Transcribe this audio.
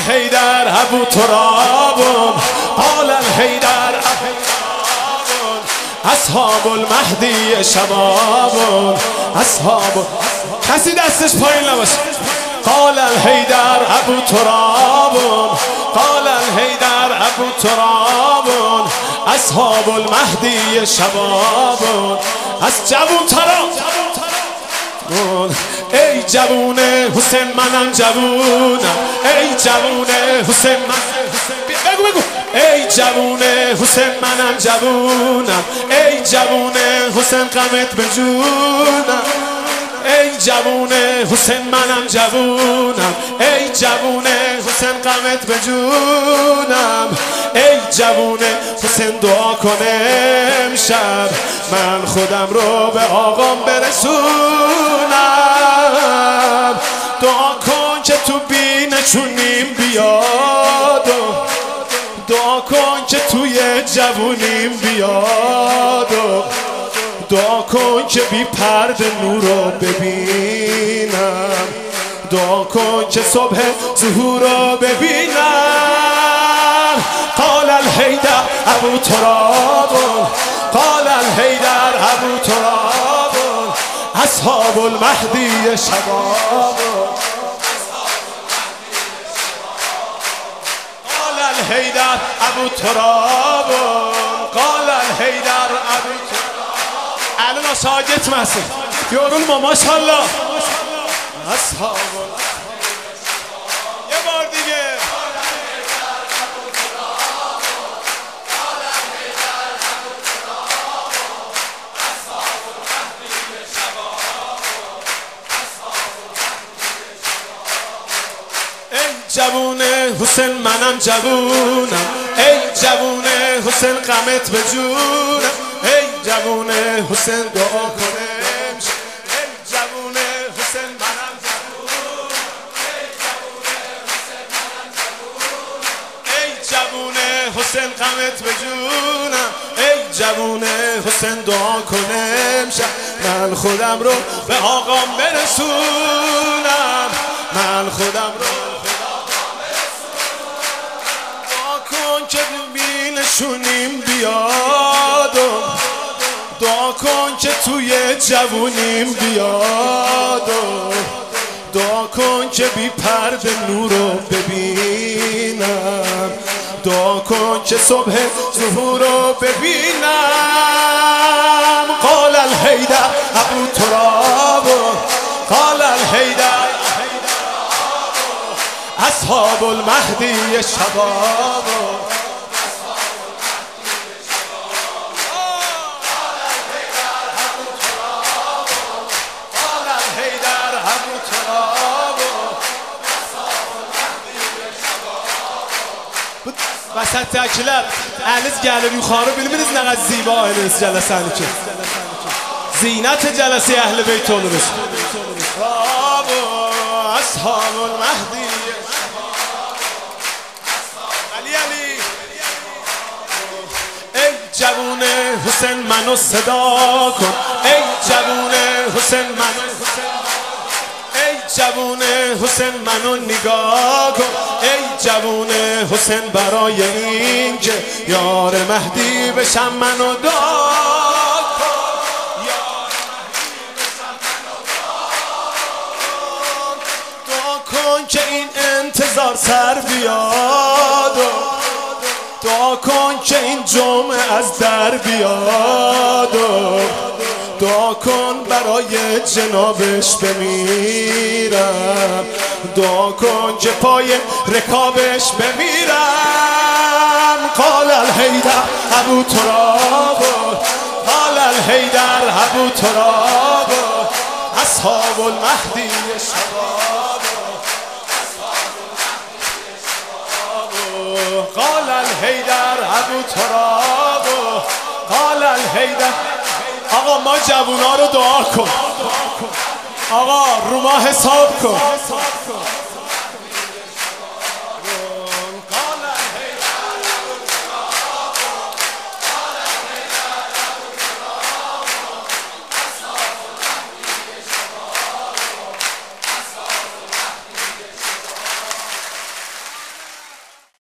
الحیدر ابو تراب قال الحیدر اصحاب المهدی شباب اصحاب کسی دستش پایین نباشه قال الحیدر ابو تراب قال الحیدر ابو تراب اصحاب المهدی شباب از جوون تراب ای جوون حسین منم جوونم ای جوون حسین بگو بگو ای جوون حسین منم جوونم ای جوون حسین غمت به جونم ای جوون حسین منم جوونم ای جوون حسین غمت به جونم ای جوون حسین دعا کنم شب من خودم رو به آقام برسونم دعا کن که تو بینشونیم بیاد دعا کن که توی جوونیم بیاد دعا کن که بی پرده نور رو ببینم دعا کن که صبح ظهور رو ببینم قال الحیدر ابو تراب قال الحیدر ابو تراب اصحاب المهدی شباب قال الحیدر ابو تراب قال الحیدر ابو تراب الان ساجت مسیح یارون ما ماشاءالله اصحاب یه بار دیگه ای جوون حسین منم جوونم ای جوون حسین غمت به جونم ای جوون حسین دعا کنم ای جوون حسین منم جوونم ای جوون حسین غمت به جونم ای جوون حسین دعا کنم من خودم رو به آقام برسونم من خودم رو که بینشونیم بیاد دعا کن که توی جوونیم بیاد دعا کن که بی پرده نور رو ببینم دعا کن که صبح ظهور رو ببینم قال الحیدر ابو تراب قال الحیدر اصحاب المهدی شباب وسط تکیلر əliz gəlir yuxarı bilminiz nə qədər ziba eliniz cələsəni ki Zinət cələsi əhl-i beyt oluruz أصحاب المهدی علی علی ای جوون حسین منو صدا کن ای جوون حسین منو ای جوون حسین منو نگاه کن ای جوون حسین برای این که یار مهدی بشم منو دعا کن که این انتظار سر بیاد دعا کن که این جمعه از در بیاد دعا کن برای جنابش بمیرم دعا کن که پای رکابش بمیرم قال الحیدر ابو تراب قال الحیدر ابو تراب اصحاب المهدی شباب قال الحیدر ابو تراب قال الحیدر آقا ما جوونا رو دعا کن آقا رو ما حساب کن